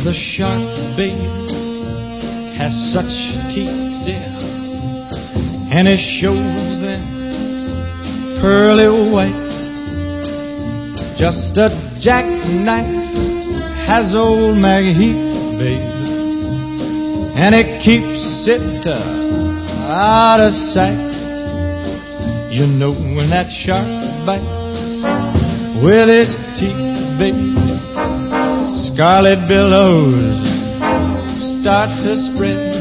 the shark, babe, has such teeth, dear, and it shows them pearly white. Just a jackknife has old Maggie Heath, babe, and it keeps it out of sight. You know when that shark bites with its teeth, babe, scarlet billows start to spread.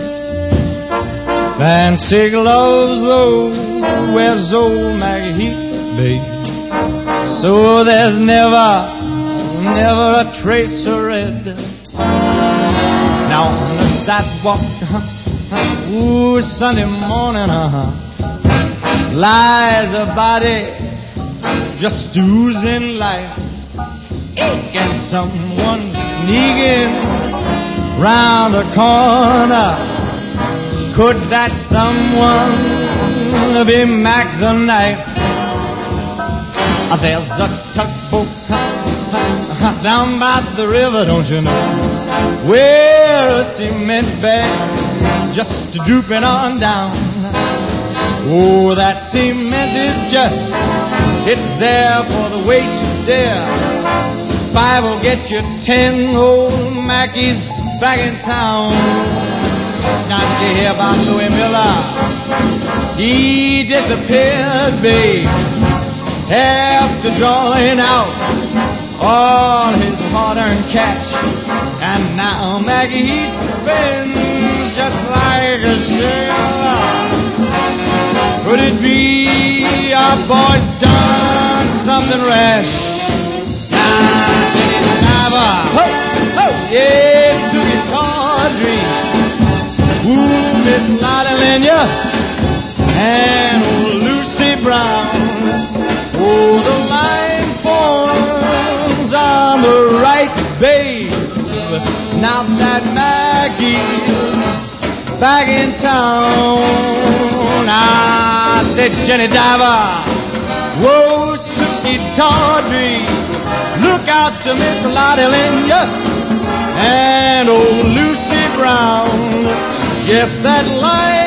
Fancy gloves, though, wears old Maggie Heath, babe, so there's never a trace of red. Now on the sidewalk, ooh, Sunday morning, lies a body just oozing life. Can someone sneaking round the corner? Could that someone be Mac the Knife? There's a tugboat down by the river, don't you know, where a cement bag just drooping on down. Oh, that cement is just, it's there for the weight to dare. 5 will get you 10 old Mackies back in town. Now did you hear about Louis Miller? He disappeared, babe, after drawing out all his hard-earned cash. And now Maggie Heath been just like a sailor. Could it be our boy's done something rash? Now Jenny Diver, yeah, took it tawdry. Ooh, Miss Lotta Lenya and old Lucy Brown. Oh, the line forms on the right, babe. Now that Maggie's back in town. I said, Jenny Diver, whoa, Suki Tawdry, look out to Miss Lotta Lenya and old Lucy Brown. Yes, that line